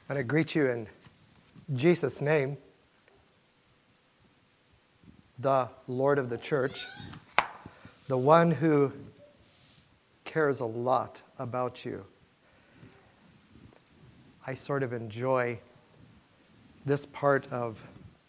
And I greet you in Jesus' name, the Lord of the church, the one who cares a lot about you. I sort of enjoy this part of,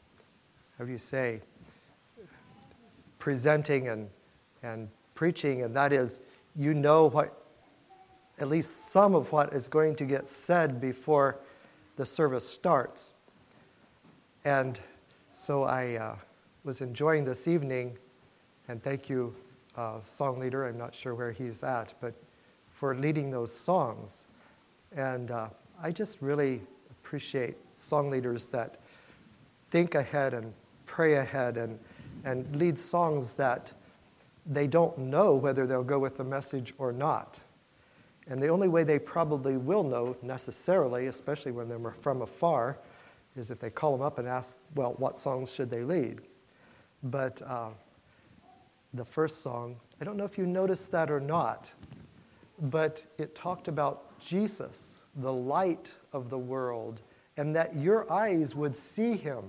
presenting and preaching, and that is, you know what, at least some of what is going to get said before the service starts. And so I was enjoying this evening, and thank you, song leader, I'm not sure where he's at, but for leading those songs. And I just really appreciate song leaders that think ahead and pray ahead and lead songs that they don't know whether they'll go with the message or not. And the only way they probably will know necessarily, especially when they're from afar, is if they call them up and ask, well, what songs should they lead? But the first song, I don't know if you noticed that or not, but it talked about Jesus, the light of the world, and that your eyes would see him.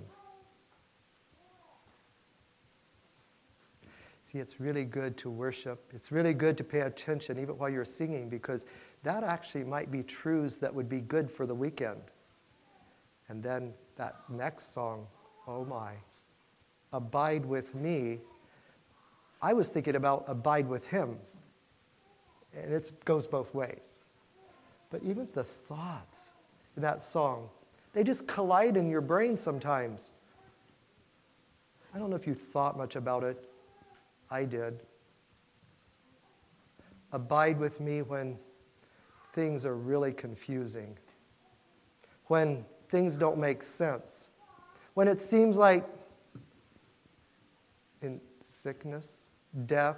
See, it's really good to worship. It's really good to pay attention even while you're singing, because that actually might be truths that would be good for the weekend. And then that next song, oh my, Abide with Me. I was thinking about abide with him, and it goes both ways. But even the thoughts in that song, they just collide in your brain sometimes. I don't know if you thought much about it. I did. Abide with me when things are really confusing, when things don't make sense, when it seems like in sickness, death,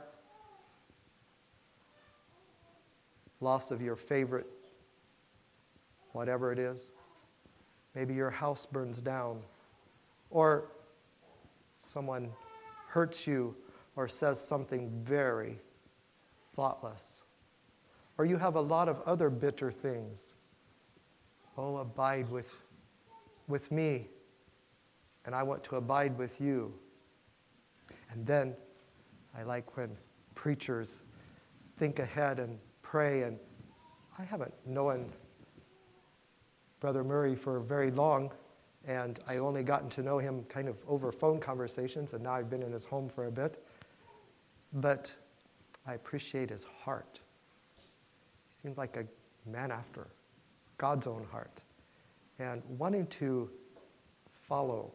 loss of your favorite, whatever it is. Maybe your house burns down, or someone hurts you or says something very thoughtless, or you have a lot of other bitter things. Oh, abide with me, and I want to abide with you. And then I like when preachers think ahead and pray, and I haven't known Brother Murray for very long, and I only gotten to know him kind of over phone conversations, and now I've been in his home for a bit. But I appreciate his heart. He seems like a man after God's own heart, and wanting to follow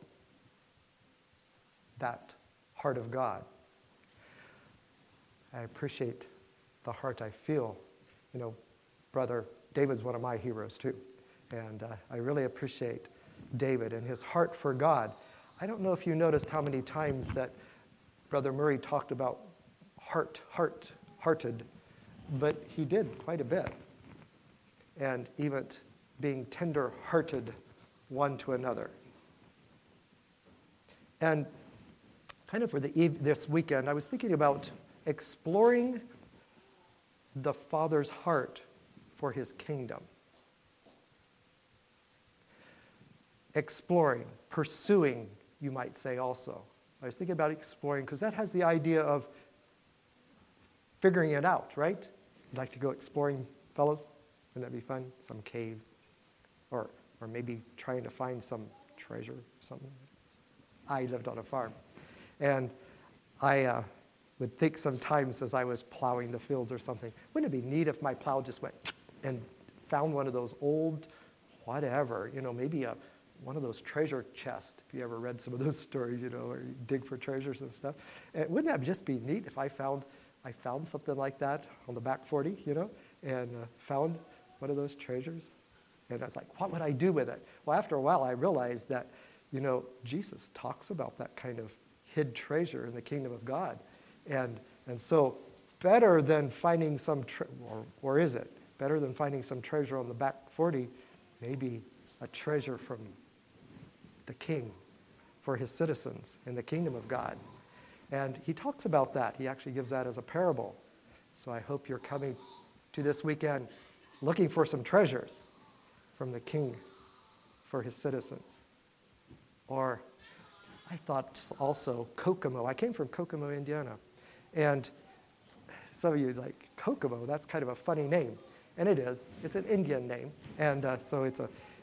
that heart of God. I appreciate the heart I feel. You know, Brother David's one of my heroes too, and I really appreciate David and his heart for God. I don't know if you noticed how many times that Brother Murray talked about hearted, but he did quite a bit. And even being tender-hearted one to another. And kind of for this weekend, I was thinking about exploring the Father's heart for his kingdom. Exploring, pursuing, you might say also. I was thinking about exploring because that has the idea of figuring it out, right? You'd like to go exploring, fellas? Wouldn't that be fun? Some cave, or maybe trying to find some treasure or something. I lived on a farm, and I would think sometimes as I was plowing the fields or something, wouldn't it be neat if my plow just went and found one of those old, whatever, maybe one of those treasure chests, if you ever read some of those stories, where you dig for treasures and stuff. And wouldn't that just be neat if I found something like that on the back 40, and found one of those treasures? And I was like, what would I do with it? Well, after a while, I realized that, Jesus talks about that kind of hid treasure in the kingdom of God. And so better than finding some, or is it? Better than finding some treasure on the back 40, maybe a treasure from the king for his citizens in the kingdom of God. And he talks about that. He actually gives that as a parable. So I hope you're coming to this weekend looking for some treasures from the King for his citizens. Or I thought also Kokomo. I came from Kokomo, Indiana. And some of you are like, Kokomo, that's kind of a funny name. And it is. It's an Indian name. And so it's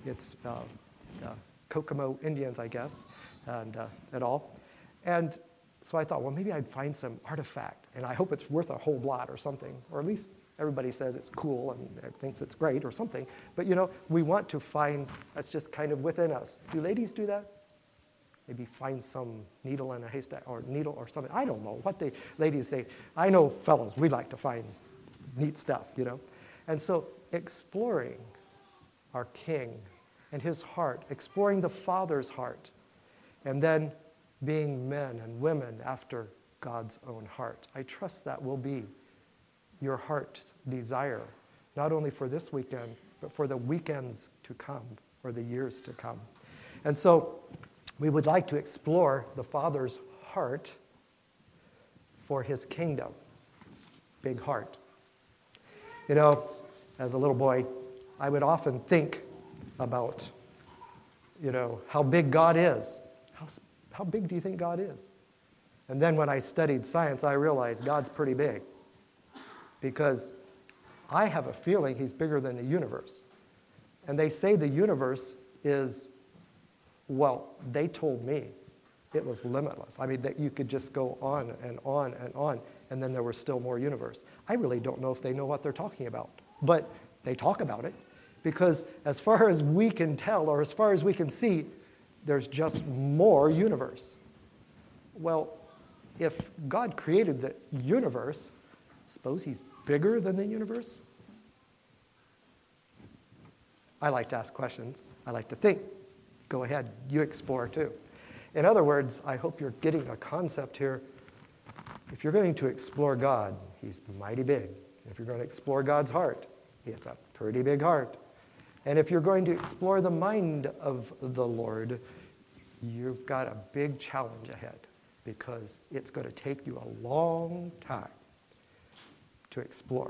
Kokomo Indians, I guess, and all. And so I thought, well, maybe I'd find some artifact. And I hope it's worth a whole lot or something. Or at least everybody says it's cool and thinks it's great or something. But, we want to find, that's just kind of within us. Do ladies do that? Maybe find some needle in a haystack or needle or something. I don't know what I know fellows, we like to find neat stuff, And so exploring our King and his heart, exploring the Father's heart, and then being men and women after God's own heart. I trust that will be your heart's desire, not only for this weekend, but for the weekends to come or the years to come. And so we would like to explore the Father's heart for his kingdom. Big heart. As a little boy, I would often think about, how big God is. How big do you think God is? And then when I studied science, I realized God's pretty big. Because I have a feeling he's bigger than the universe. And they say the universe is, well, they told me it was limitless. I mean, that you could just go on and on and on, and then there was still more universe. I really don't know if they know what they're talking about, but they talk about it, because as far as we can tell, or as far as we can see, there's just more universe. Well, if God created the universe, suppose he's bigger than the universe? I like to ask questions. I like to think. Go ahead, you explore too. In other words, I hope you're getting a concept here. If you're going to explore God, he's mighty big. If you're going to explore God's heart, it's a pretty big heart. And if you're going to explore the mind of the Lord, you've got a big challenge ahead, because it's going to take you a long time to explore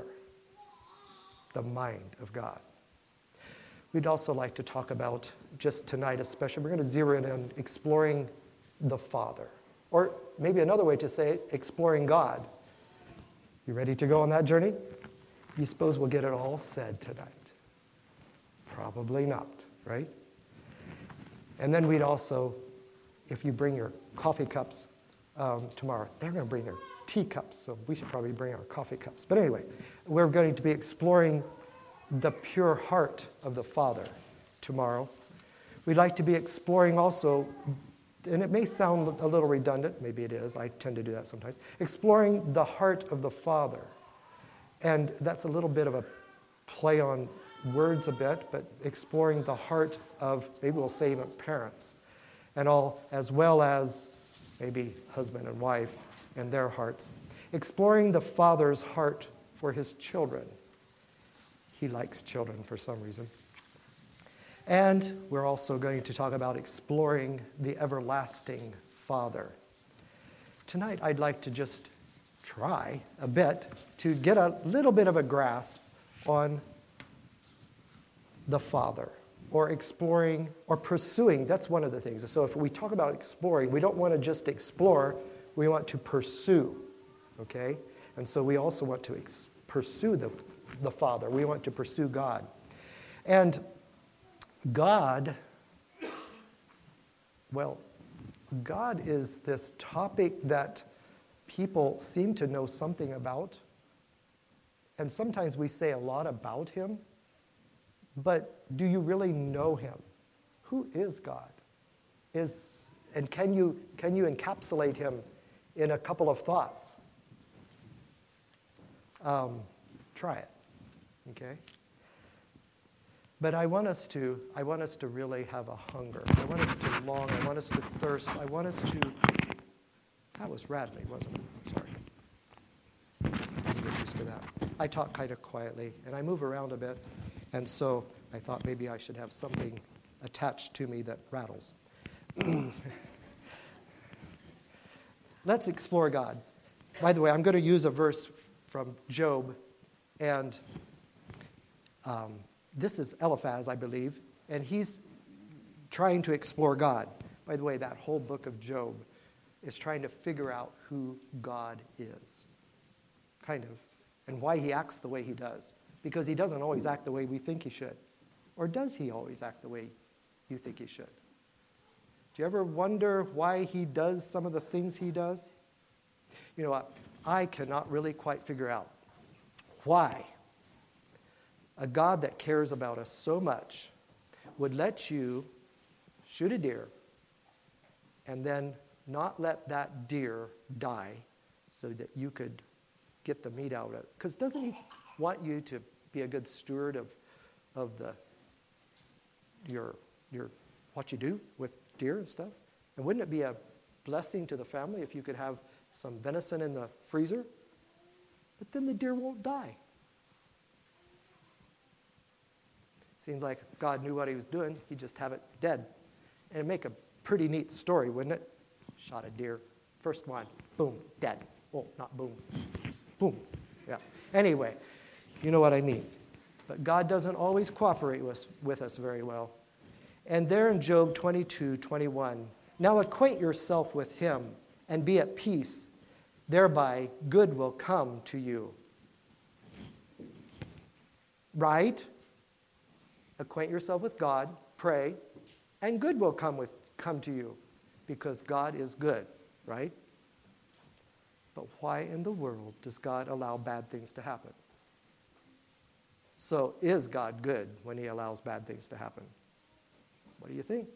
the mind of God. We'd also like to talk about, just tonight especially, we're going to zero in on exploring the Father. Or maybe another way to say it, exploring God. You ready to go on that journey? You suppose we'll get it all said tonight? Probably not, right? And then we'd also, if you bring your coffee cups tomorrow, they're going to bring their teacups, so we should probably bring our coffee cups. But anyway, we're going to be exploring the pure heart of the Father tomorrow. We'd like to be exploring also, and it may sound a little redundant, maybe it is, I tend to do that sometimes, exploring the heart of the Father. And that's a little bit of a play on words a bit, but exploring the heart of, maybe we'll say even parents, and all, as well as maybe husband and wife and their hearts. Exploring the Father's heart for his children. He likes children for some reason. And we're also going to talk about exploring the everlasting Father. Tonight, I'd like to just try a bit to get a little bit of a grasp on the Father, or exploring, or pursuing. That's one of the things. So if we talk about exploring, we don't want to just explore, we want to pursue, okay? And so we also want to pursue the Father. We want to pursue God. And God, well, God is this topic that people seem to know something about. And sometimes we say a lot about him. But do you really know him? Who is God? And can you encapsulate him in a couple of thoughts? Try it, okay? But I want us to really have a hunger. I want us to long. I want us to thirst. I want us to. That was Radley, wasn't it? Sorry. I get used to that. I talk kind of quietly, and I move around a bit. And so I thought maybe I should have something attached to me that rattles. Let's explore God. By the way, I'm going to use a verse from Job, and this is Eliphaz, I believe, and he's trying to explore God. By the way, that whole book of Job is trying to figure out who God is, kind of, and why he acts the way he does. Because he doesn't always act the way we think he should. Or does he always act the way you think he should? Do you ever wonder why he does some of the things he does? You know what? I cannot really quite figure out why a God that cares about us so much would let you shoot a deer and then not let that deer die so that you could get the meat out of it. Because doesn't he want you to be a good steward of your what you do with deer and stuff? And wouldn't it be a blessing to the family if you could have some venison in the freezer? But then the deer won't die. Seems like if God knew what he was doing, he'd just have it dead. And it'd make a pretty neat story, wouldn't it? Shot a deer. First one, boom, dead. Oh, not boom. Boom. Yeah. Anyway, you know what I mean. But God doesn't always cooperate with us very well. And there in Job 22:21, now acquaint yourself with him and be at peace. Thereby good will come to you. Right? Acquaint yourself with God, pray, and good will come to you because God is good, right? But why in the world does God allow bad things to happen? So is God good when he allows bad things to happen? What do you think?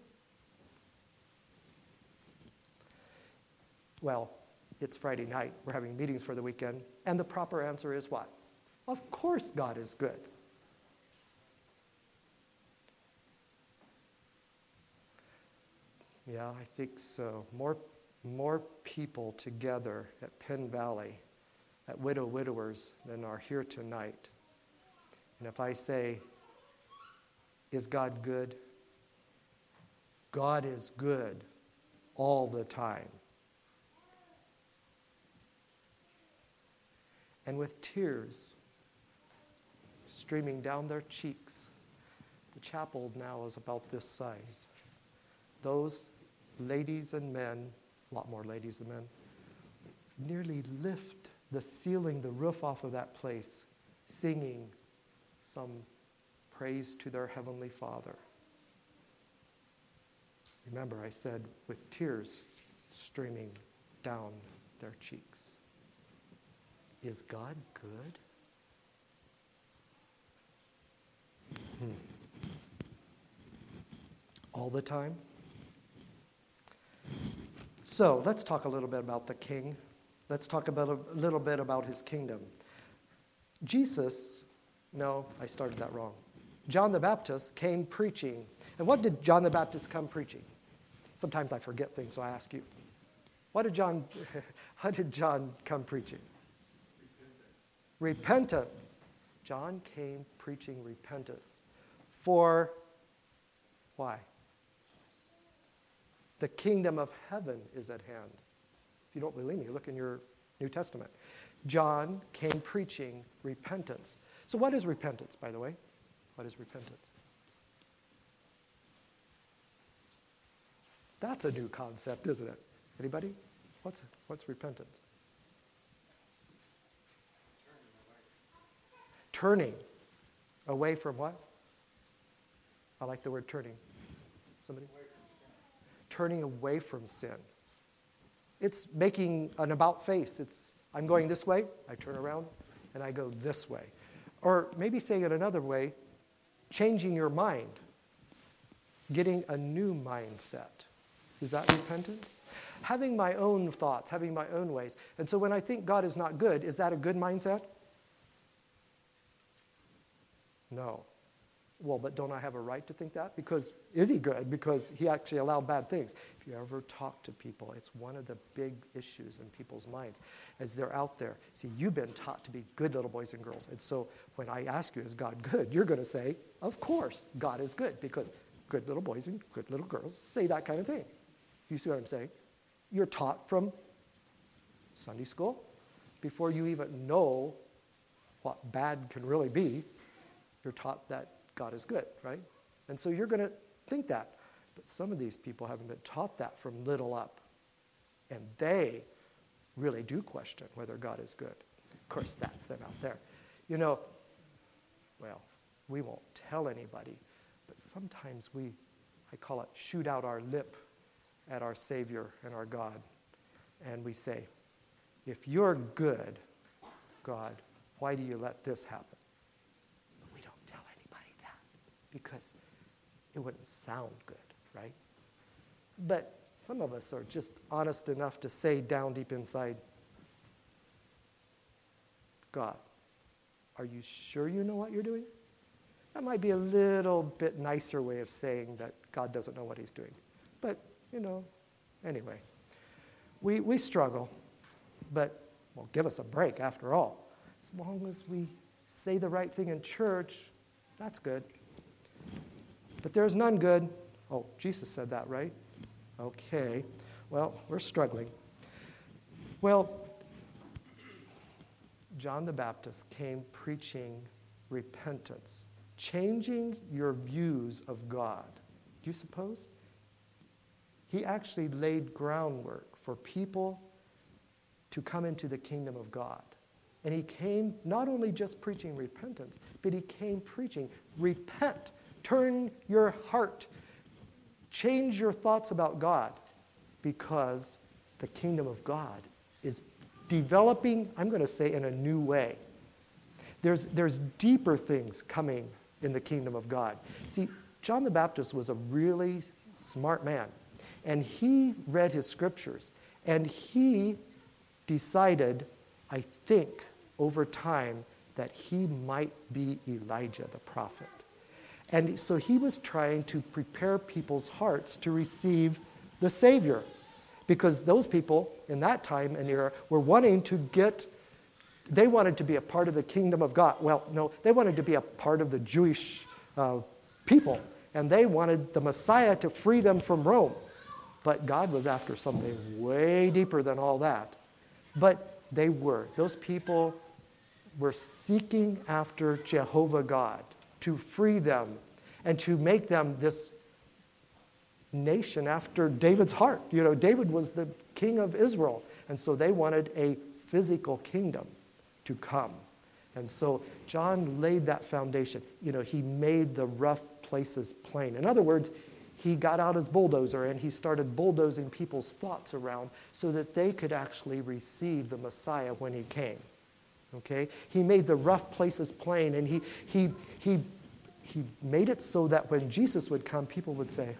Well, it's Friday night. We're having meetings for the weekend. And the proper answer is what? Of course God is good. Yeah, I think so. More people together at Penn Valley, at Widowers, than are here tonight. And if I say, is God good? God is good all the time. And with tears streaming down their cheeks, the chapel now is about this size. Those ladies and men, a lot more ladies than men, nearly lift the ceiling, the roof off of that place, singing some praise to their Heavenly Father. Remember, I said with tears streaming down their cheeks. Is God good? All the time? So let's talk a little bit about the king. Let's talk about a little bit about his kingdom. I started that wrong. John the Baptist came preaching. And what did John the Baptist come preaching? Sometimes I forget things, so I ask you. What did John come preaching? Repentance. John came preaching repentance. For why? The kingdom of heaven is at hand. If you don't believe me, look in your New Testament. John came preaching repentance. So what is repentance, by the way? What is repentance? That's a new concept, isn't it? Anybody? What's repentance? Turning away from what? I like the word turning. Somebody? Turning away from sin. It's making an about face. I'm going this way, I turn around, and I go this way. Or maybe saying it another way, changing your mind, getting a new mindset. Is that repentance? Having my own thoughts, having my own ways. And so when I think God is not good, is that a good mindset? No. Well, but don't I have a right to think that? Because is he good? Because he actually allowed bad things. If you ever talk to people, it's one of the big issues in people's minds as they're out there. See, you've been taught to be good little boys and girls. And so when I ask you, is God good? You're going to say, of course, God is good. Because good little boys and good little girls say that kind of thing. You see what I'm saying? You're taught from Sunday school. Before you even know what bad can really be, you're taught that God is good, right? And so you're going to think that. But some of these people haven't been taught that from little up. And they really do question whether God is good. Of course, that's them out there. You know, well, we won't tell anybody, but sometimes I call it shoot out our lip at our Savior and our God. And we say, if you're good, God, why do you let this happen? But we don't tell anybody that because it wouldn't sound good, right? But some of us are just honest enough to say down deep inside, God, are you sure you know what you're doing? That might be a little bit nicer way of saying that God doesn't know what he's doing. But, anyway, we struggle, but, well, give us a break after all. As long as we say the right thing in church, that's good. But there's none good. Oh, Jesus said that, right? Okay. Well, we're struggling. Well, John the Baptist came preaching repentance, changing your views of God. Do you suppose? He actually laid groundwork for people to come into the kingdom of God. And he came not only just preaching repentance, but he came preaching, repent, turn your heart, change your thoughts about God, because the kingdom of God is developing, I'm going to say, in a new way. There's deeper things coming in the kingdom of God. See, John the Baptist was a really smart man, and he read his scriptures, and he decided, I think, over time, that he might be Elijah the prophet. And so he was trying to prepare people's hearts to receive the Savior, because those people in that time and era were wanting to they wanted to be a part of the kingdom of God. Well, no, they wanted to be a part of the Jewish people, and they wanted the Messiah to free them from Rome. But God was after something way deeper than all that. But those people were seeking after Jehovah God to free them and to make them this nation after David's heart. David was the king of Israel, and so they wanted a physical kingdom to come. And so John laid that foundation. He made the rough places plain. In other words, he got out his bulldozer and he started bulldozing people's thoughts around so that they could actually receive the Messiah when he came. Okay? He made the rough places plain, and he made it so that when Jesus would come, people would say,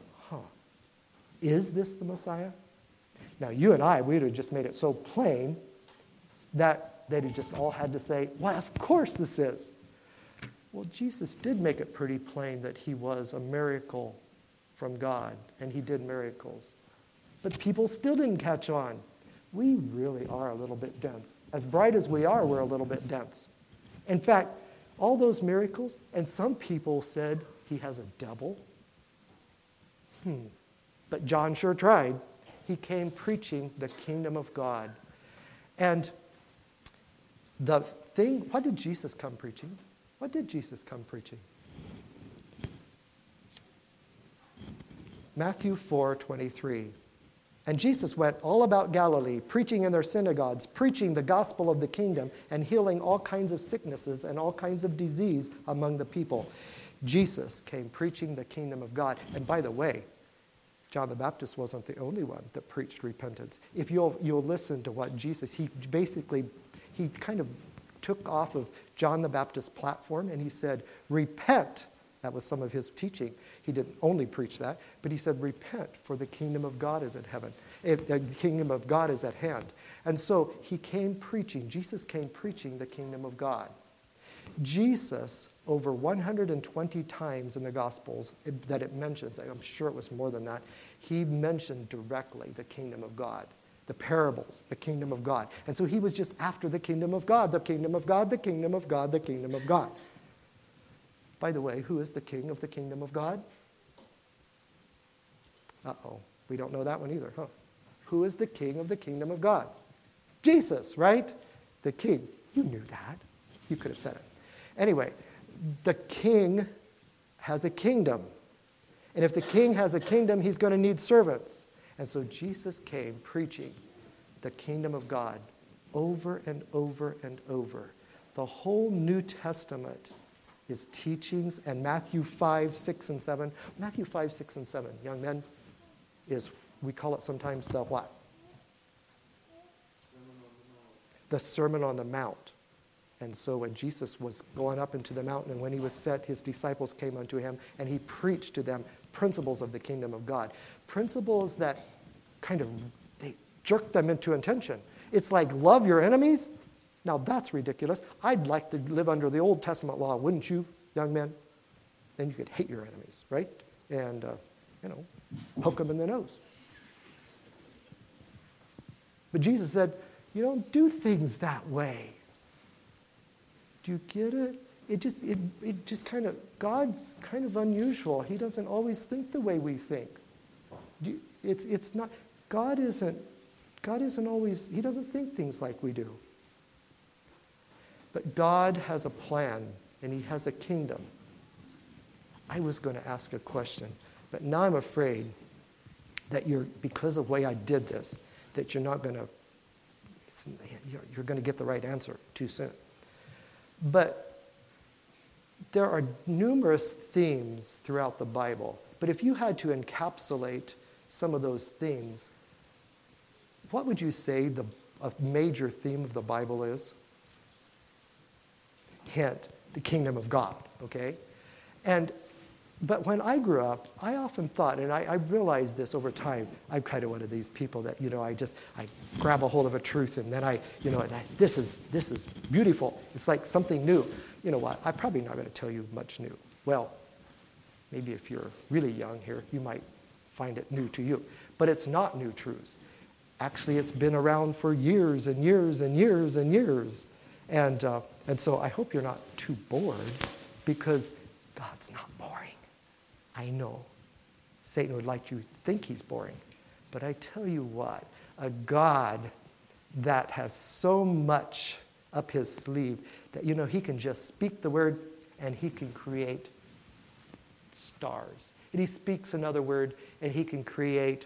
is this the Messiah? Now, you and I, we would have just made it so plain that they'd have just all had to say, well, of course this is. Well, Jesus did make it pretty plain that he was a miracle from God, and he did miracles. But people still didn't catch on. We really are a little bit dense. As bright as we are, we're a little bit dense. In fact, all those miracles, and some people said he has a devil. But John sure tried. He came preaching the kingdom of God. And what did Jesus come preaching? What did Jesus come preaching? Matthew 4:23. And Jesus went all about Galilee, preaching in their synagogues, preaching the gospel of the kingdom, and healing all kinds of sicknesses and all kinds of disease among the people. Jesus came preaching the kingdom of God. And by the way, John the Baptist wasn't the only one that preached repentance. If you'll listen to what Jesus, he kind of took off of John the Baptist's platform, and he said, repent. That was some of his teaching. He didn't only preach that, but he said, repent, for the kingdom of God is at heaven. The kingdom of God is at hand. And so Jesus came preaching the kingdom of God. Jesus, over 120 times in the Gospels that it mentions, I'm sure it was more than that, he mentioned directly the kingdom of God, the parables, the kingdom of God. And so he was just after the kingdom of God, the kingdom of God, the kingdom of God, the kingdom of God. By the way, who is the king of the kingdom of God? We don't know that one either, huh? Who is the king of the kingdom of God? Jesus, right? The king. You knew that. You could have said it. Anyway, the king has a kingdom. And if the king has a kingdom, he's going to need servants. And so Jesus came preaching the kingdom of God over and over and over. The whole New Testament is teachings, and Matthew 5, 6, and 7. Matthew 5, 6, and 7, young men, is, we call it sometimes the what? The Sermon on the Mount. And so when Jesus was going up into the mountain, and when he was set, his disciples came unto him, and he preached to them principles of the kingdom of God. Principles that kind of, they jerked them into attention. It's like, love your enemies? Now that's ridiculous. I'd like to live under the Old Testament law, wouldn't you, young men? Then you could hate your enemies, right? And, poke them in the nose. But Jesus said, you don't do things that way. Do you get it? It just kind of, God's kind of unusual. He doesn't always think the way we think. It's not, God isn't always, he doesn't think things like we do. But God has a plan, and he has a kingdom. I was going to ask a question, but now I'm afraid that because of the way I did this, that you're not going to, you're going to get the right answer too soon. But there are numerous themes throughout the Bible. But if you had to encapsulate some of those themes, what would you say a major theme of the Bible is? Hint, the kingdom of God, okay? But when I grew up, I often thought, and I realized this over time, I'm kind of one of these people that, I grab a hold of a truth, and then this is beautiful. It's like something new. You know what? I'm probably not going to tell you much new. Well, maybe if you're really young here, you might find it new to you. But it's not new truths. Actually, it's been around for years and years and years and years. And so I hope you're not too bored, because God's not boring. I know Satan would like you to think he's boring. But I tell you what, a God that has so much up his sleeve that, he can just speak the word and he can create stars. And he speaks another word and he can create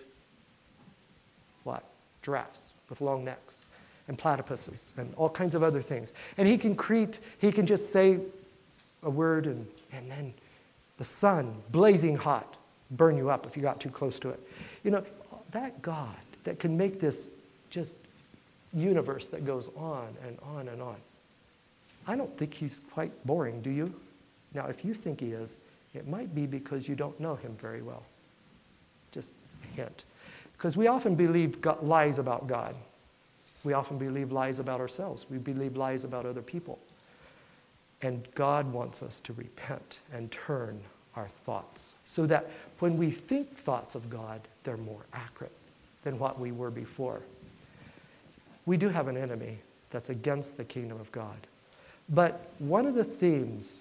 what? Giraffes with long necks and platypuses and all kinds of other things. And he can just say a word and then the sun, blazing hot, burn you up if you got too close to it. That God that can make this just universe that goes on and on and on. I don't think he's quite boring, do you? Now, if you think he is, it might be because you don't know him very well. Just a hint. Because we often believe lies about God. We often believe lies about ourselves. We believe lies about other people. And God wants us to repent and turn our thoughts so that when we think thoughts of God, they're more accurate than what we were before. We do have an enemy that's against the kingdom of God. But one of the themes,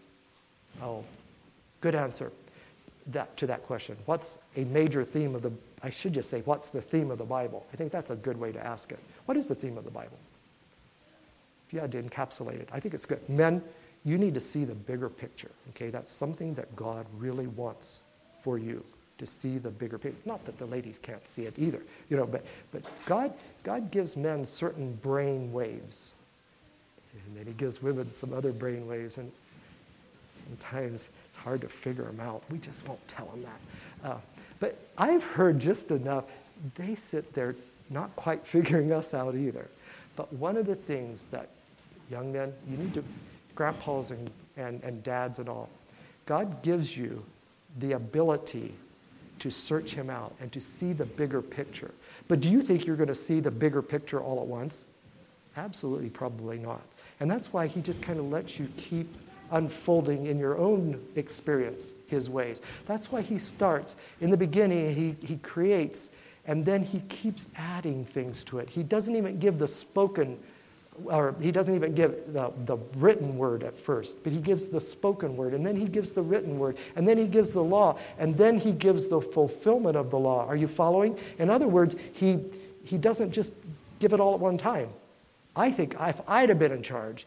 good answer to that question. What's a major theme I should just say, what's the theme of the Bible? I think that's a good way to ask it. What is the theme of the Bible? If you had to encapsulate it, I think it's good. Men, you need to see the bigger picture, okay? That's something that God really wants for you, to see the bigger picture. Not that the ladies can't see it either, but God gives men certain brain waves. And then he gives women some other brain waves, and sometimes it's hard to figure them out. We just won't tell them that. But I've heard just enough. They sit there not quite figuring us out either. But one of the things that young men, you need to, grandpas and dads and all, God gives you the ability to search him out and to see the bigger picture. But do you think you're going to see the bigger picture all at once? Absolutely, probably not. And that's why he just kind of lets you keep unfolding in your own experience his ways. That's why he starts. In the beginning, he creates, and then he keeps adding things to it. He doesn't even give the spoken, or he doesn't even give the written word at first, but he gives the spoken word, and then he gives the written word, and then he gives the law, and then he gives the fulfillment of the law. Are you following? In other words, he doesn't just give it all at one time. I think if I'd have been in charge,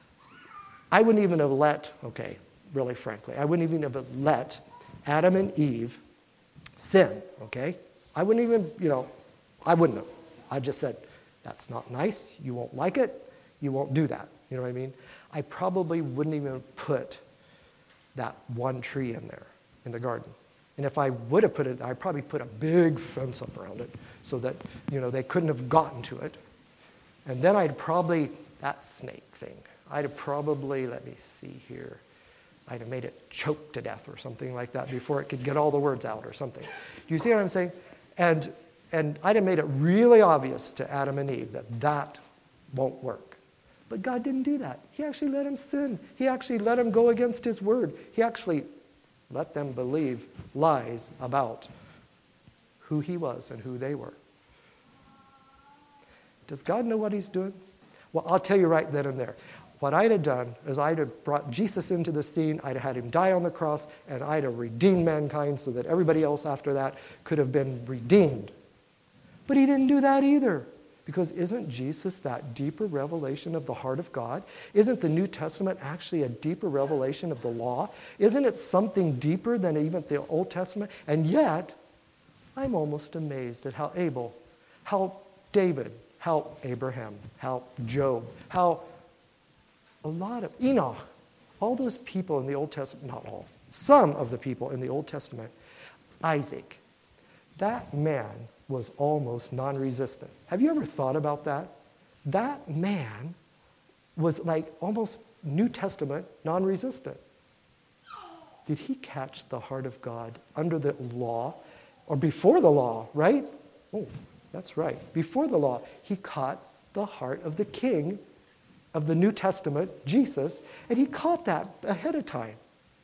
I wouldn't even have really frankly, I wouldn't even have let Adam and Eve sin, okay? I wouldn't even, I wouldn't have. I just said, that's not nice. You won't like it. You won't do that. You know what I mean? I probably wouldn't even put that one tree in there in the garden. And if I would have put it, I'd probably put a big fence up around it so that, they couldn't have gotten to it. And then I'd probably, that snake thing, I'd have probably, let me see here, I'd have made it choke to death or something like that before it could get all the words out or something. Do you see what I'm saying? And I'd have made it really obvious to Adam and Eve that won't work. But God didn't do that. He actually let them sin. He actually let them go against his word. He actually let them believe lies about who he was and who they were. Does God know what he's doing? Well, I'll tell you right then and there. What I'd have done is I'd have brought Jesus into the scene, I'd have had him die on the cross, and I'd have redeemed mankind so that everybody else after that could have been redeemed. But he didn't do that either. Because isn't Jesus that deeper revelation of the heart of God? Isn't the New Testament actually a deeper revelation of the law? Isn't it something deeper than even the Old Testament? And yet, I'm almost amazed at how Abel, how David, how Abraham, how Job, how a lot of Enoch, all those people in the Old Testament, not all, some of the people in the Old Testament, Isaac, that man was almost non-resistant. Have you ever thought about that? That man was like almost New Testament non-resistant. Did he catch the heart of God under the law or before the law, right? Oh, that's right. Before the law, he caught the heart of the king of the New Testament, Jesus, and he caught that ahead of time.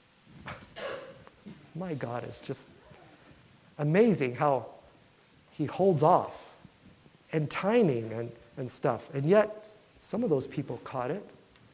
My God, it's just amazing how he holds off and timing and stuff. And yet, some of those people caught it.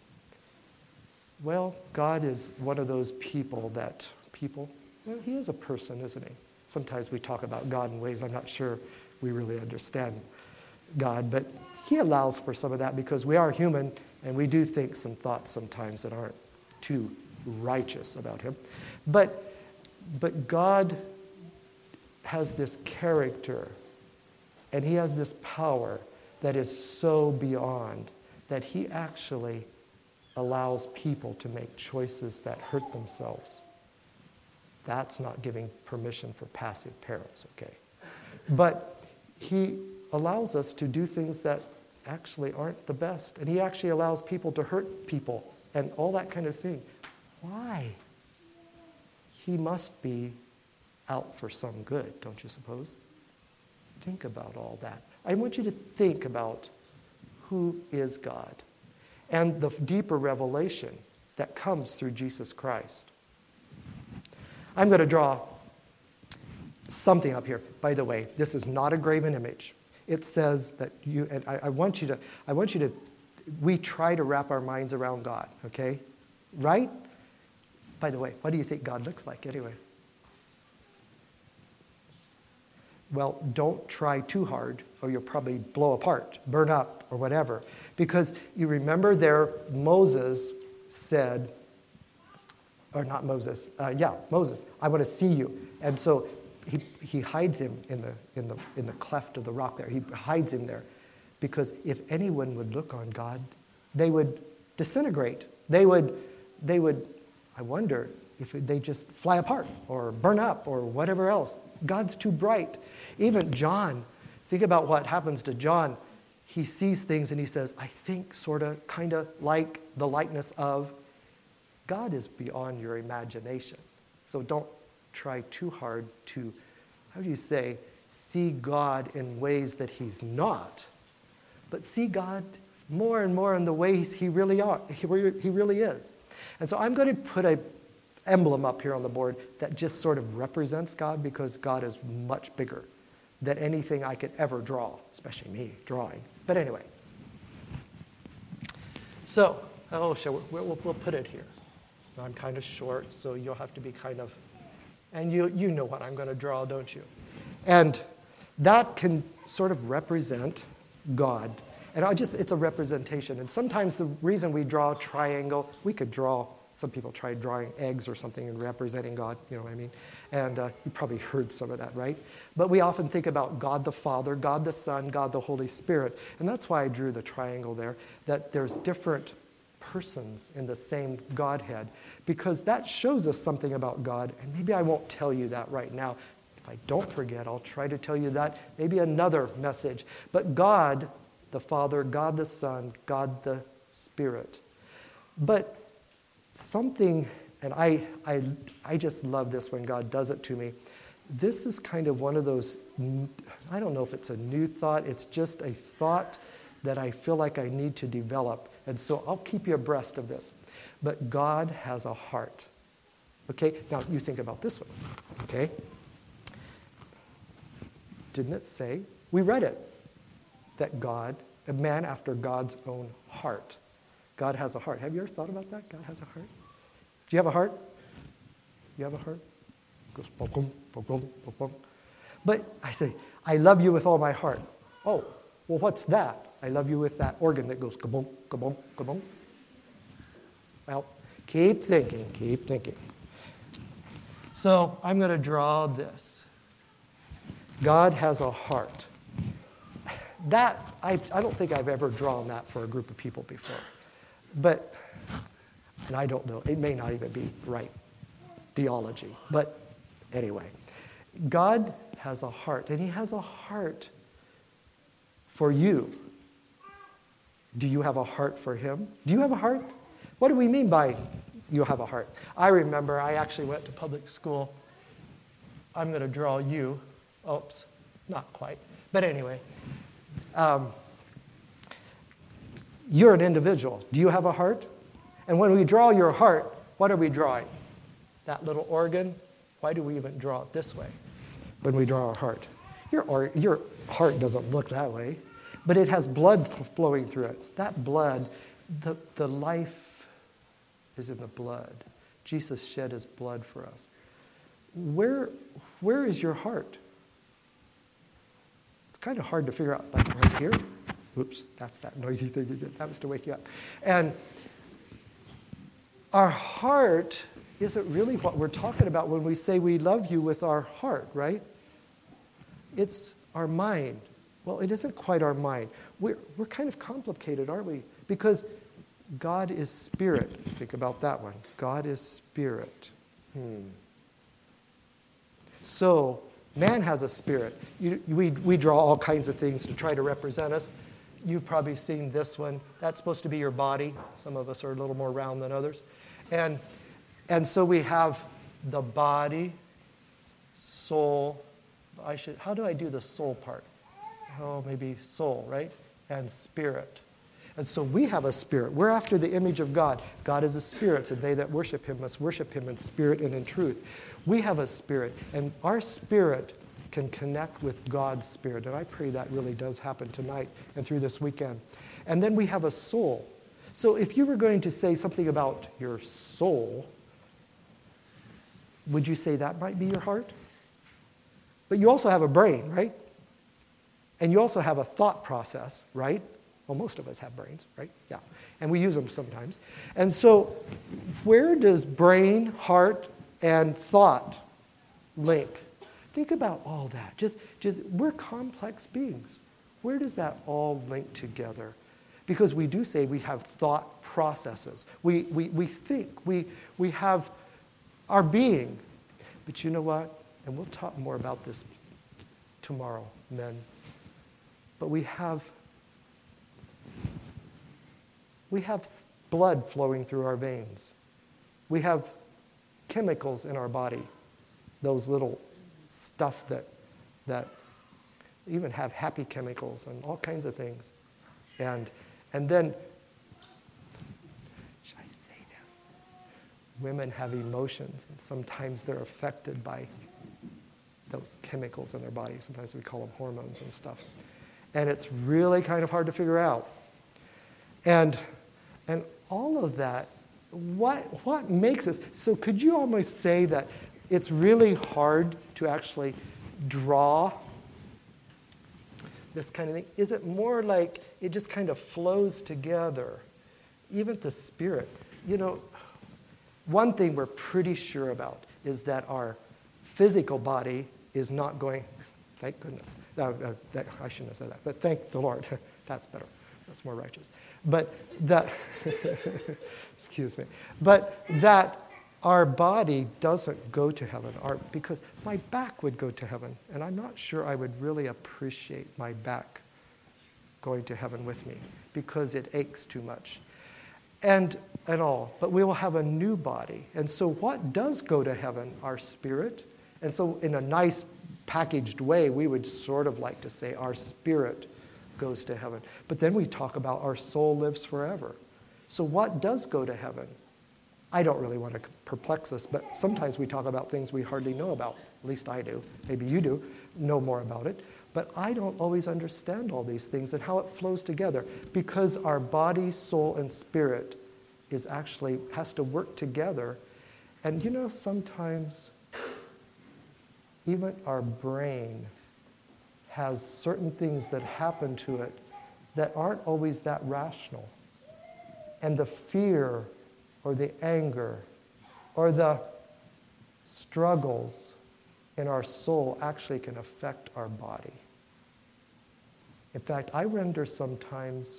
Well, God is one of those people, well, he is a person, isn't he? Sometimes we talk about God in ways I'm not sure we really understand God, but he allows for some of that because we are human and we do think some thoughts sometimes that aren't too righteous about him. But God has this character and he has this power that is so beyond that he actually allows people to make choices that hurt themselves. That's not giving permission for passive perils, okay? But he allows us to do things that actually aren't the best. And he actually allows people to hurt people and all that kind of thing. Why? He must be out for some good, don't you suppose? Think about all that. I want you to think about who is God and the deeper revelation that comes through Jesus Christ. I'm going to draw something up here. By the way, this is not a graven image. It says that and I want you to, we try to wrap our minds around God, okay? Right? By the way, what do you think God looks like anyway? Well, don't try too hard or you'll probably blow apart, burn up, or whatever. Because you remember there, Moses said, or not Moses, Moses, I want to see you. And so he hides him in the cleft of the rock there. He hides him there because if anyone would look on God, they would disintegrate. They would, I wonder if they just fly apart or burn up or whatever else. God's too bright. Even John, think about what happens to John. He sees things and he says, I think sort of, kind of like the likeness of. God is beyond your imagination. So don't try too hard to, see God in ways that he's not, but see God more and more in the ways he really is. And so I'm going to put an emblem up here on the board that just sort of represents God because God is much bigger than anything I could ever draw, especially me drawing. But anyway. So, we'll put it here. I'm kind of short, so you'll have to be kind of, and you know what I'm going to draw, don't you? And that can sort of represent God. And it's a representation. And sometimes the reason we draw a triangle, we could draw Some people try drawing eggs or something and representing God, you know what I mean? And you probably heard some of that, right? But we often think about God the Father, God the Son, God the Holy Spirit. And that's why I drew the triangle there, that there's different persons in the same Godhead, because that shows us something about God. And maybe I won't tell you that right now. If I don't forget, I'll try to tell you that, maybe another message. But God the Father, God the Son, God the Spirit. But something, and I just love this when God does it to me. This is kind of one of those, I don't know if it's a new thought, it's just a thought that I feel like I need to develop. And so I'll keep you abreast of this. But God has a heart. Okay, now you think about this one. Okay? Didn't it say? We read it. That God, a man after God's own heart. God has a heart. Have you ever thought about that? God has a heart. Do you have a heart? You have a heart? It goes boom, boom, boom, boom, boom, boom. But I say, I love you with all my heart. Oh, well, what's that? I love you with that organ that goes kaboom, kaboom, kaboom. Well, keep thinking, keep thinking. So I'm going to draw this. God has a heart. That, I don't think I've ever drawn that for a group of people before. But, and I don't know, it may not even be right theology. But anyway, God has a heart, and he has a heart for you. Do you have a heart for him? Do you have a heart? What do we mean by you have a heart? I remember I actually went to public school. I'm going to draw you. Oops, not quite. But anyway, you're an individual. Do you have a heart? And when we draw your heart, what are we drawing? That little organ? Why do we even draw it this way when we draw our heart? Your heart doesn't look that way, but it has blood flowing through it. That blood, the life is in the blood. Jesus shed his blood for us. Where is your heart? It's kind of hard to figure out, like right here. Oops, that's that noisy thing again. That was to wake you up. And our heart isn't really what we're talking about when we say we love you with our heart, right? It's our mind. Well, it isn't quite our mind. We're kind of complicated, aren't we? Because God is spirit. Think about that one. God is spirit. So, man has a spirit. We draw all kinds of things to try to represent us. You've probably seen this one. That's supposed to be your body. Some of us are a little more round than others. And so we have the body, soul. How do I do the soul part? Oh, maybe soul, right? And spirit. And so we have a spirit. We're after the image of God. God is a spirit, and they that worship him must worship him in spirit and in truth. We have a spirit, and our spirit can connect with God's spirit. And I pray that really does happen tonight and through this weekend. And then we have a soul. So if you were going to say something about your soul, would you say that might be your heart? But you also have a brain, right? And you also have a thought process, right? Well, most of us have brains, right? Yeah. And we use them sometimes. And so where does brain, heart, and thought link? Think about all that. Just we're complex beings. Where does that all link together? Because we do say we have thought processes. We think. We have our being. But you know what? And we'll talk more about this tomorrow, men. But we have blood flowing through our veins. We have chemicals in our body, those little stuff that even have happy chemicals and all kinds of things. And then, should I say this? Women have emotions, and sometimes they're affected by those chemicals in their body. Sometimes we call them hormones and stuff. And it's really kind of hard to figure out. And all of that, what makes us, so could you almost say that it's really hard to actually draw this kind of thing? Is it more like it just kind of flows together? Even the spirit, one thing we're pretty sure about is that our physical body is not going, thank goodness. I shouldn't have said that, but thank the Lord. That's better. That's more righteous. But that, excuse me, but that our body doesn't go to heaven, because my back would go to heaven, and I'm not sure I would really appreciate my back going to heaven with me because it aches too much. And all, but we will have a new body. And so what does go to heaven? Our spirit. And so in a nice packaged way, we would sort of like to say our spirit goes to heaven. But then we talk about our soul lives forever. So what does go to heaven? I don't really want to perplex us, but sometimes we talk about things we hardly know about. At least I do. Maybe you do know more about it. But I don't always understand all these things and how it flows together, because our body, soul, and spirit has to work together. And sometimes even our brain has certain things that happen to it that aren't always that rational. And the fear or the anger or the struggles in our soul actually can affect our body. In fact, I wonder sometimes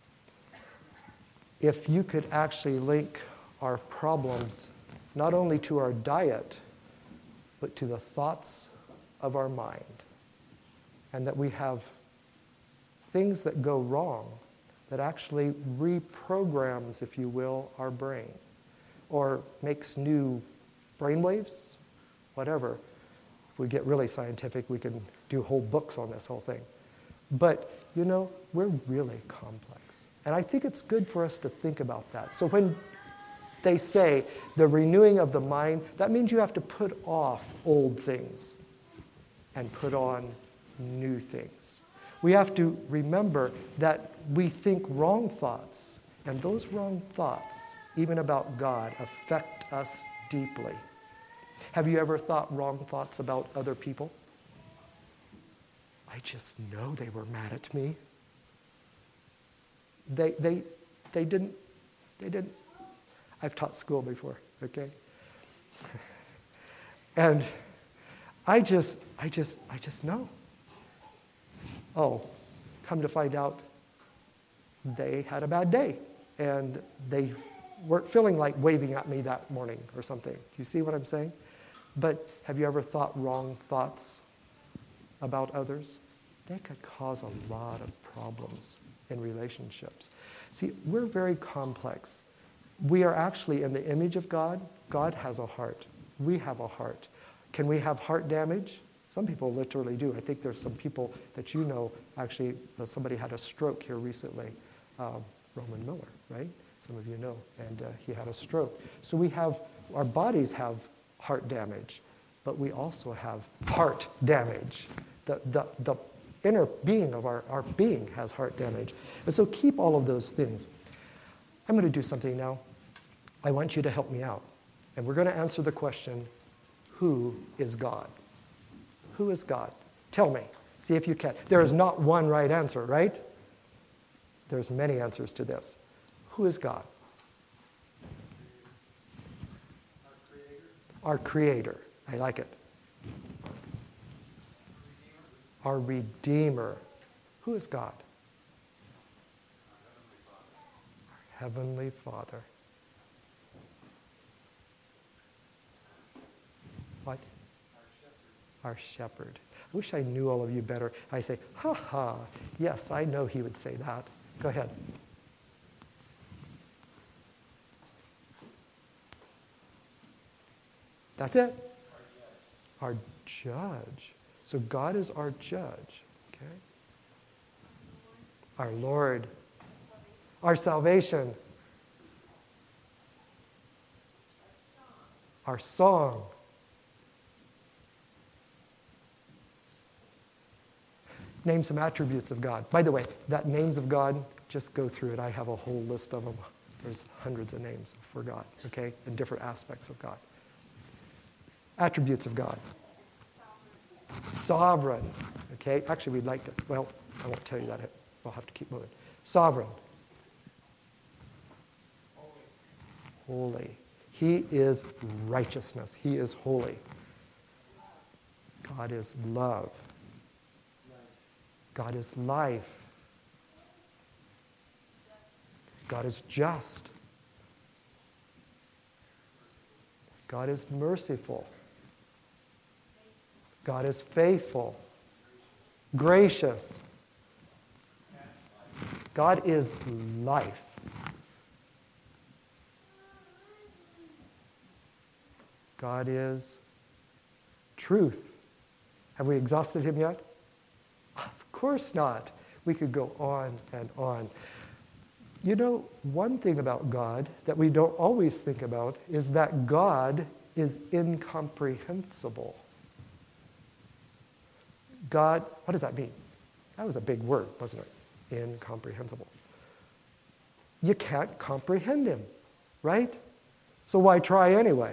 if you could actually link our problems not only to our diet, but to the thoughts of our mind. And that we have things that go wrong that actually reprograms, if you will, our brain, or makes new brain waves, whatever. If we get really scientific, we can do whole books on this whole thing. But, we're really complex. And I think it's good for us to think about that. So when they say the renewing of the mind, that means you have to put off old things and put on new things. We have to remember that we think wrong thoughts, and those wrong thoughts, even about God, affect us deeply. Have you ever thought wrong thoughts about other people? I just know they were mad at me. They didn't. I've taught school before, okay? And I just know. Oh, come to find out, they had a bad day, and they weren't feeling like waving at me that morning or something. Do you see what I'm saying? But have you ever thought wrong thoughts about others? They could cause a lot of problems in relationships. See, we're very complex. We are actually in the image of God. God has a heart. We have a heart. Can we have heart damage? Some people literally do. I think there's some people that actually, somebody had a stroke here recently, Roman Miller, right? Some of you know, and he had a stroke. So our bodies have heart damage, but we also have heart damage. The inner being of our being has heart damage. And so keep all of those things. I'm going to do something now. I want you to help me out. And we're going to answer the question, who is God? Who is God? Tell me. See if you can. There is not one right answer, right? There's many answers to this. Who is God? Our Creator. I like it. Our Redeemer. Who is God? Our Heavenly Father. What? Our shepherd. I wish I knew all of you better. I say, ha ha, yes, I know he would say that. Go ahead. That's it. Our judge. So God is our judge. Okay? Our Lord. Our salvation. Our song. Name some attributes of God. By the way, that names of God, just go through it. I have a whole list of them. There's hundreds of names for God, okay, and different aspects of God. Attributes of God. Sovereign. Okay, actually we'd like to, well, I won't tell you that. We'll have to keep moving. Sovereign. Holy. He is righteousness. He is holy. God is love. God is life. God is just. God is merciful. God is faithful, gracious. God is life. God is truth. Have we exhausted him yet? Of course not. We could go on and on. You know, one thing about God that we don't always think about is that God is incomprehensible. God, what does that mean? That was a big word, wasn't it? Incomprehensible. You can't comprehend him, right? So why try anyway?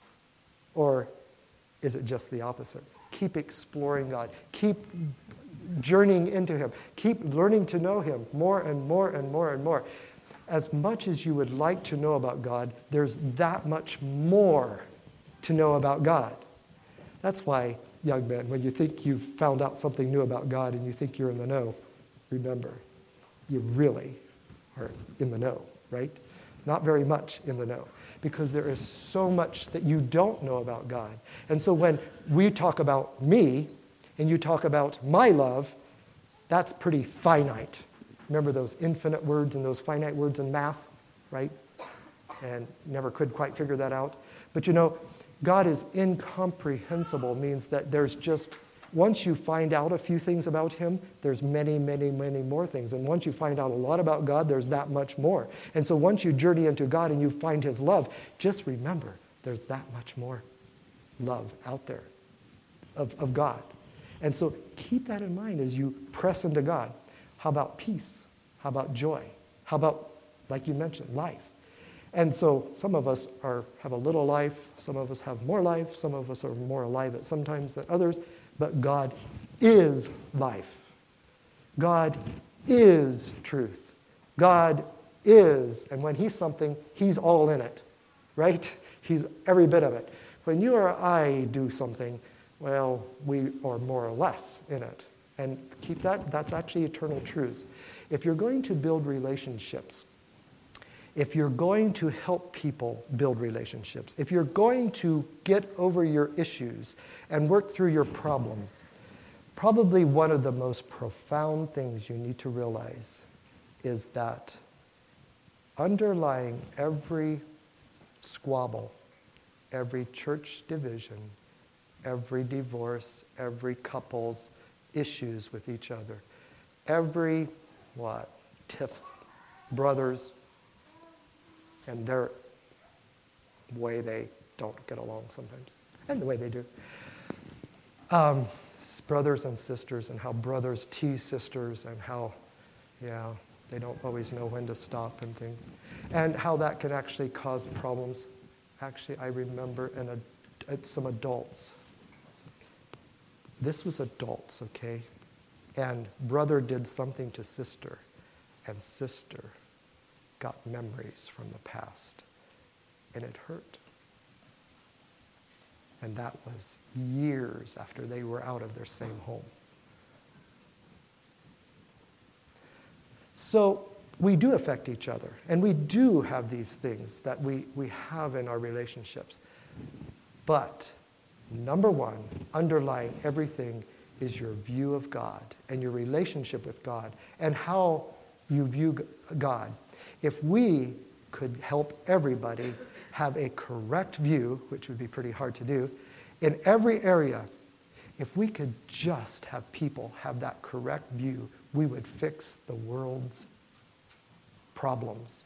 Or is it just the opposite? Keep exploring God. Keep journeying into him. Keep learning to know him more and more and more and more. As much as you would like to know about God, there's that much more to know about God. That's why, young men, when you think you've found out something new about God and you think you're in the know, remember, you really are in the know, right? Not very much in the know, because there is so much that you don't know about God. And so when we talk about me and you talk about my love, that's pretty finite. Remember those infinite words and those finite words in math, right? And never could quite figure that out. But you know, God is incomprehensible means that there's just, once you find out a few things about him, there's many, many, many more things. And once you find out a lot about God, there's that much more. And so once you journey into God and you find his love, just remember, there's that much more love out there of God. And so keep that in mind as you press into God. How about peace? How about joy? How about, like you mentioned, life? And so some of us have a little life, some of us have more life, some of us are more alive at some times than others, but God is life. God is truth. God is, and when he's something, he's all in it, right? He's every bit of it. When you or I do something, well, we are more or less in it. And keep that, that's actually eternal truths. If you're going to build relationships, if you're going to help people build relationships, if you're going to get over your issues and work through your problems, probably one of the most profound things you need to realize is that underlying every squabble, every church division, every divorce, every couple's issues with each other, every, tiffs, brothers, and their way they don't get along sometimes, and the way they do. Brothers and sisters, and how brothers tease sisters, and how, they don't always know when to stop and things, and how that can actually cause problems. Actually, I remember some adults. This was adults, okay? And brother did something to sister, and sister got memories from the past, and it hurt. And that was years after they were out of their same home. So we do affect each other, and we do have these things that we have in our relationships. But number one, underlying everything is your view of God and your relationship with God and how you view God. If we could help everybody have a correct view, which would be pretty hard to do, in every area, if we could just have people have that correct view, we would fix the world's problems.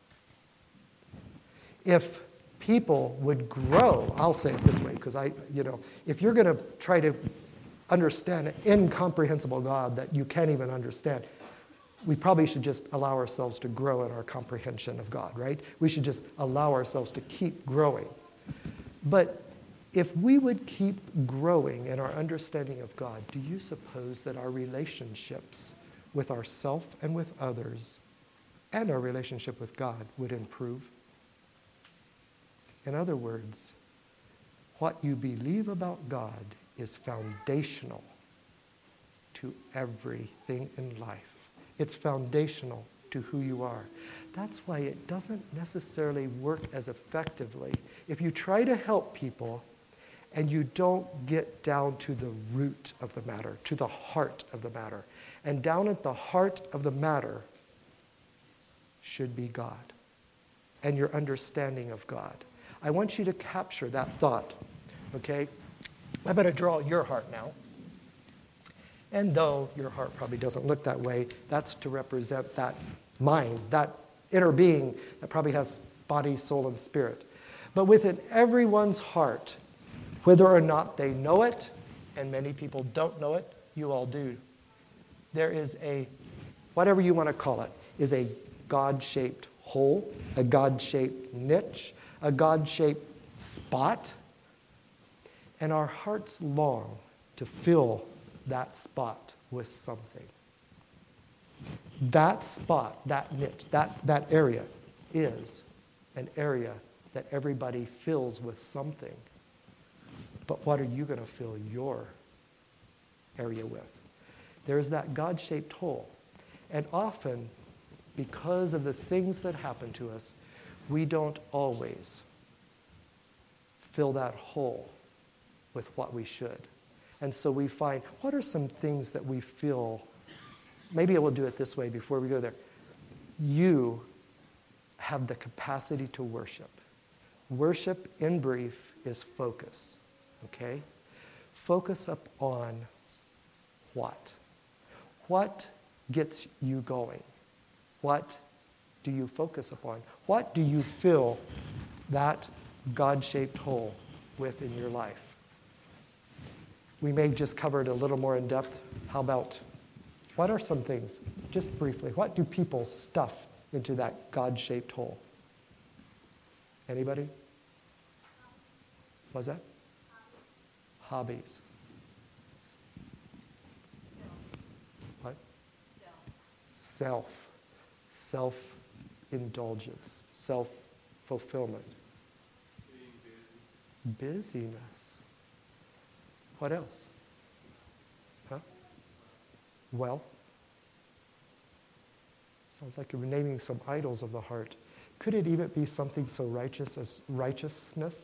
If people would grow, I'll say it this way, because if you're going to try to understand an incomprehensible God that you can't even understand, we probably should just allow ourselves to grow in our comprehension of God, right? We should just allow ourselves to keep growing. But if we would keep growing in our understanding of God, do you suppose that our relationships with ourselves and with others and our relationship with God would improve? In other words, what you believe about God is foundational to everything in life. It's foundational to who you are. That's why it doesn't necessarily work as effectively if you try to help people and you don't get down to the root of the matter, to the heart of the matter. And down at the heart of the matter should be God and your understanding of God. I want you to capture that thought, okay? I'm going to draw your heart now. And though your heart probably doesn't look that way, that's to represent that mind, that inner being that probably has body, soul, and spirit. But within everyone's heart, whether or not they know it, and many people don't know it, you all do, there is a, whatever you want to call it, is a God-shaped hole, a God-shaped niche, a God-shaped spot. And our hearts long to fill that spot with something. That spot, that niche, that area is an area that everybody fills with something. But what are you going to fill your area with? There's that God-shaped hole. And often, because of the things that happen to us, we don't always fill that hole with what we should. And so we find, what are some things that we feel, maybe I will do it this way before we go there. You have the capacity to worship. Worship, in brief, is focus, okay? Focus up on what? What gets you going? What do you focus upon? What do you fill that God-shaped hole with in your life? We may just cover it a little more in depth. How about, what are some things, just briefly, what do people stuff into that God-shaped hole? Anybody? What's that? Hobbies. What? Self. Self-indulgence. Self-fulfillment. Busyness. What else? Huh? Wealth. Sounds like you're naming some idols of the heart. Could it even be something so righteous as righteousness?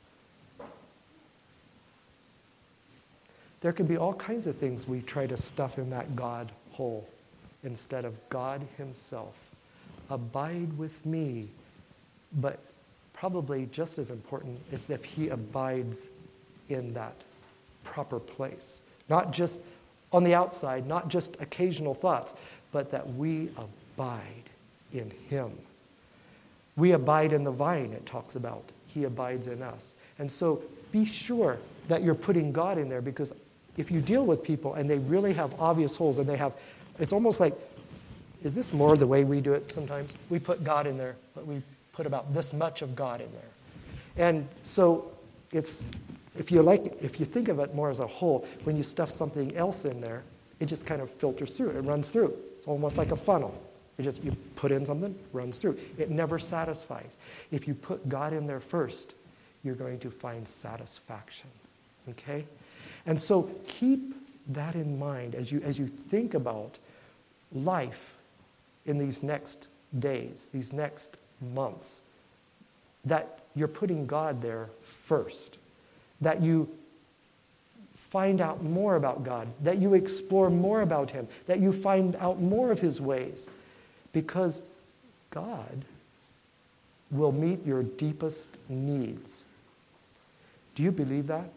There can be all kinds of things we try to stuff in that God hole instead of God himself. Abide with me. But probably just as important is if he abides in that proper place. Not just on the outside, not just occasional thoughts, but that we abide in him. We abide in the vine, it talks about. He abides in us. And so be sure that you're putting God in there, because if you deal with people and they really have obvious holes and they have, it's almost like, is this more the way we do it sometimes? We put God in there, but we put about this much of God in there. And so it's, if you think of it more as a whole, when you stuff something else in there, it just kind of filters through. It runs through. It's almost like a funnel. You put in something, runs through. It never satisfies. If you put God in there first, you're going to find satisfaction. Okay? And so keep that in mind as you think about life in these next days, these next months, that you're putting God there first. That you find out more about God, that you explore more about him, that you find out more of his ways, because God will meet your deepest needs. Do you believe that?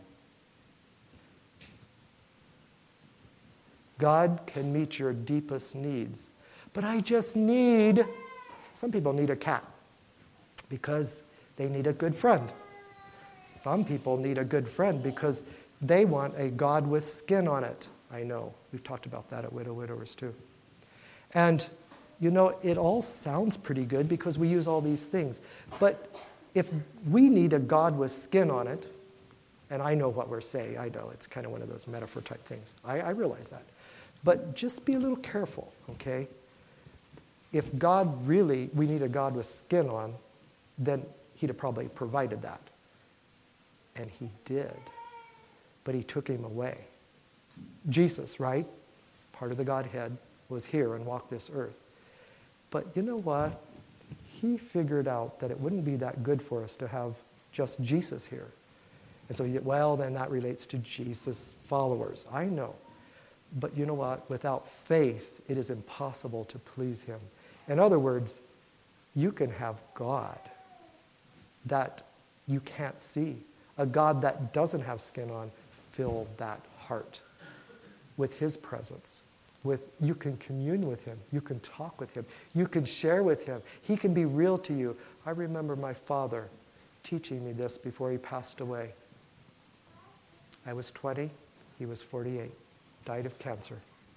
God can meet your deepest needs. But I just need, some people need a cat because they need a good friend. Some people need a good friend because they want a God with skin on it. I know. We've talked about that at Widowers too. And, you know, it all sounds pretty good because we use all these things. But if we need a God with skin on it, and I know what we're saying, I know it's kind of one of those metaphor type things. I realize that. But just be a little careful, okay? If God really, we need a God with skin on, then he'd have probably provided that. And he did. But he took him away. Jesus, right? Part of the Godhead was here and walked this earth. But you know what? He figured out that it wouldn't be that good for us to have just Jesus here. And so, well, then that relates to Jesus' followers. I know. But you know what? Without faith, it is impossible to please him. In other words, you can have God that you can't see. A God that doesn't have skin on, fill that heart with his presence. You can commune with him. You can talk with him. You can share with him. He can be real to you. I remember my father teaching me this before he passed away. I was 20. He was 48. Died of cancer.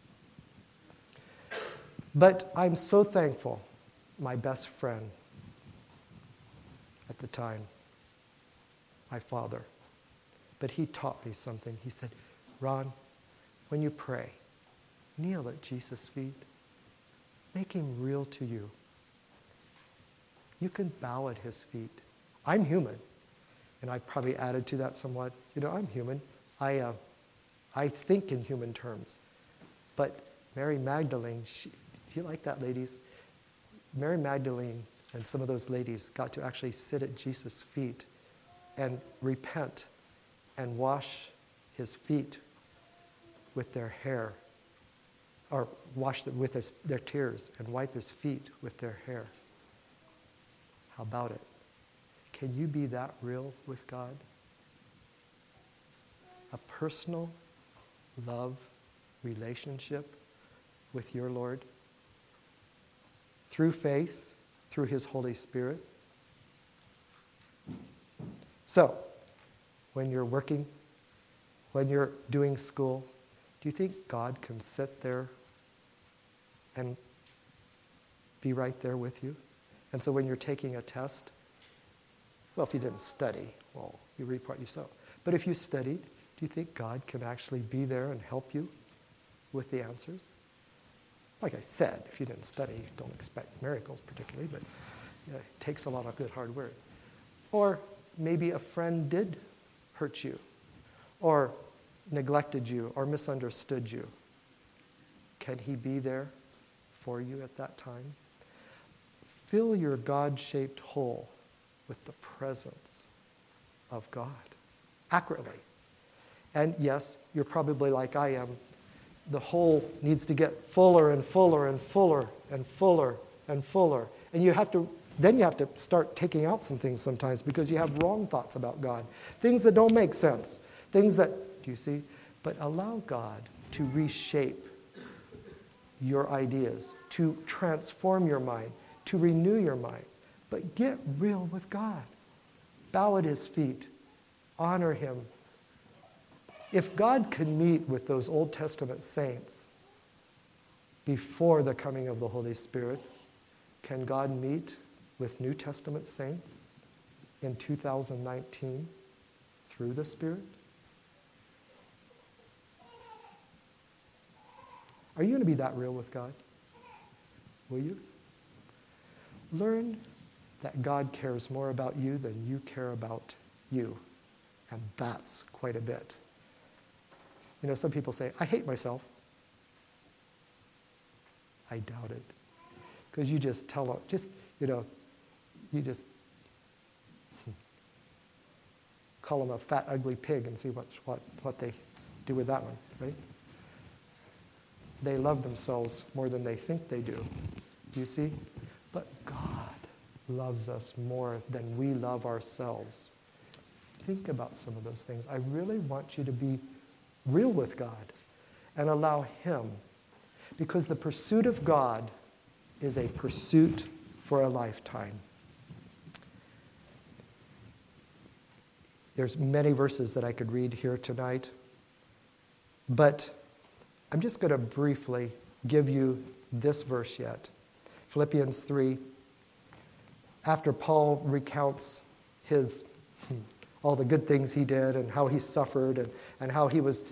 But I'm so thankful, my best friend at the time, my father, but he taught me something. He said, Ron, when you pray, kneel at Jesus' feet. Make him real to you. You can bow at his feet. I'm human. And I probably added to that somewhat. I'm human. I think in human terms. But Mary Magdalene, do you like that, ladies? Mary Magdalene and some of those ladies got to actually sit at Jesus' feet and repent and wash his feet with their hair, or wash them with their tears and wipe his feet with their hair. How about it? Can you be that real with God? A personal love relationship with your Lord through faith, through his Holy Spirit. So, when you're working, when you're doing school, do you think God can sit there and be right there with you? And so when you're taking a test, well, if you didn't study, well, you reap what you sow. But if you studied, do you think God can actually be there and help you with the answers? Like I said, if you didn't study, don't expect miracles particularly, but it takes a lot of good hard work. Or maybe a friend did hurt you, or neglected you, or misunderstood you. Can he be there for you at that time? Fill your God-shaped hole with the presence of God, accurately. And yes, you're probably like I am. The hole needs to get fuller and fuller and fuller and fuller and fuller. And then you have to start taking out some things sometimes because you have wrong thoughts about God. Things that don't make sense. Things that, do you see? But allow God to reshape your ideas, to transform your mind, to renew your mind. But get real with God. Bow at his feet. Honor him. If God can meet with those Old Testament saints before the coming of the Holy Spirit, can God meet with New Testament saints in 2019 through the Spirit? Are you going to be that real with God? Will you? Learn that God cares more about you than you care about you. And that's quite a bit. Some people say, I hate myself. I doubt it. Because you just tell them, you just call them a fat, ugly pig and see what they do with that one, right? They love themselves more than they think they do. Do you see? But God loves us more than we love ourselves. Think about some of those things. I really want you to be real with God and allow him, because the pursuit of God is a pursuit for a lifetime. There's many verses that I could read here tonight, but I'm just going to briefly give you this verse yet. Philippians 3, after Paul recounts all the good things he did and how he suffered and how he was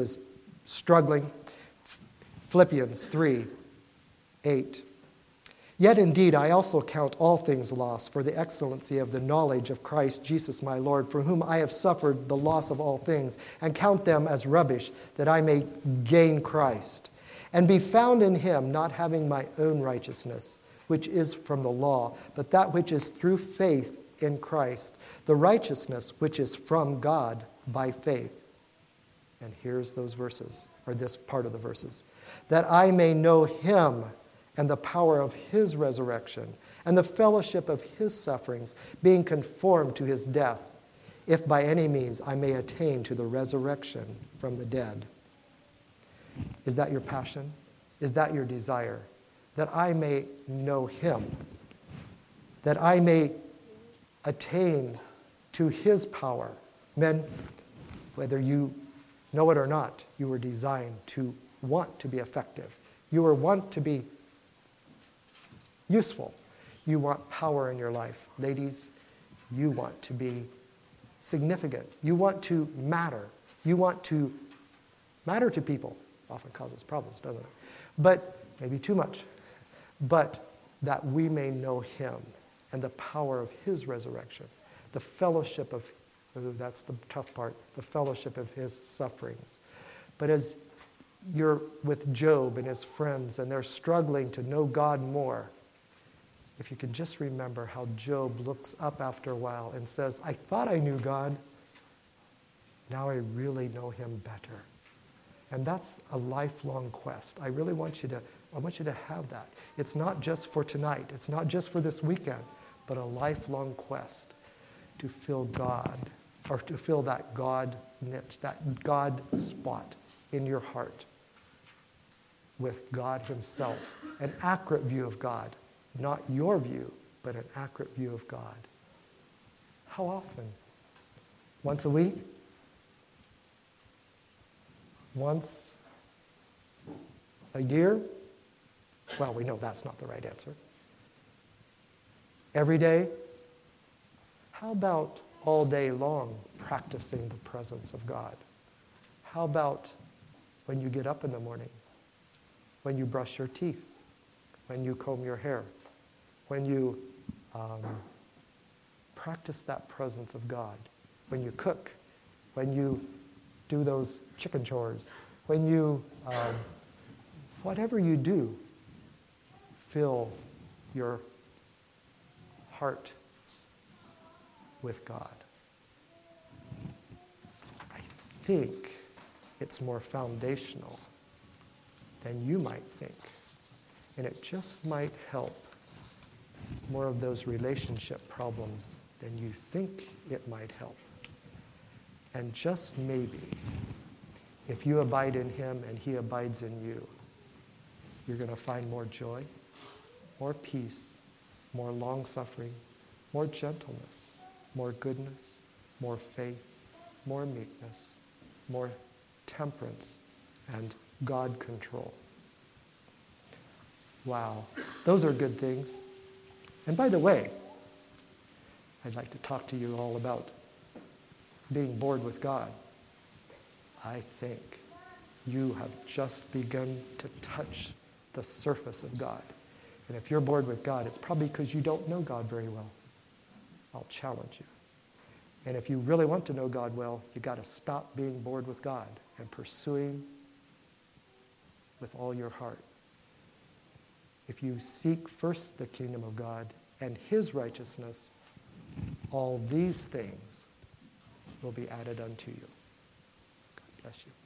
struggling. Philippians 3:8. Yet indeed I also count all things lost for the excellency of the knowledge of Christ Jesus my Lord, for whom I have suffered the loss of all things, and count them as rubbish, that I may gain Christ, and be found in him, not having my own righteousness, which is from the law, but that which is through faith in Christ, the righteousness which is from God by faith. And here's those verses, or this part of the verses. That I may know him and the power of his resurrection and the fellowship of his sufferings, being conformed to his death, if by any means I may attain to the resurrection from the dead. Is that your passion? Is that your desire? That I may know him, that I may attain to his power. Men, whether you know it or not, you were designed to want to be effective. You were want to be useful. You want power in your life. Ladies, you want to be significant. You want to matter. You want to matter to people. Often causes problems, doesn't it? But maybe too much. But that we may know him and the power of his resurrection, the fellowship of, that's the tough part, the fellowship of his sufferings. But as you're with Job and his friends and they're struggling to know God more, if you can just remember how Job looks up after a while and says, I thought I knew God, now I really know him better. And that's a lifelong quest. I really want you to have that. It's not just for tonight. It's not just for this weekend, but a lifelong quest to feel God, or to feel that God niche, that God spot in your heart with God himself. An accurate view of God. Not your view, but an accurate view of God. How often? Once a week? Once a year? Well, we know that's not the right answer. Every day? How about all day long practicing the presence of God? How about when you get up in the morning? When you brush your teeth? When you comb your hair? When you practice that presence of God? When you cook? When you do those chicken chores? When you, whatever you do, fill your heart with God. I think it's more foundational than you might think. And it just might help more of those relationship problems than you think it might help. And just maybe, if you abide in him and he abides in you, you're going to find more joy, more peace, more long-suffering, more gentleness, more goodness, more faith, more meekness, more temperance, and God control. Wow, those are good things. And by the way, I'd like to talk to you all about being bored with God. I think you have just begun to touch the surface of God. And if you're bored with God, it's probably because you don't know God very well. I'll challenge you. And if you really want to know God well, you got to stop being bored with God and pursuing with all your heart. If you seek first the kingdom of God and his righteousness, all these things will be added unto you. God bless you.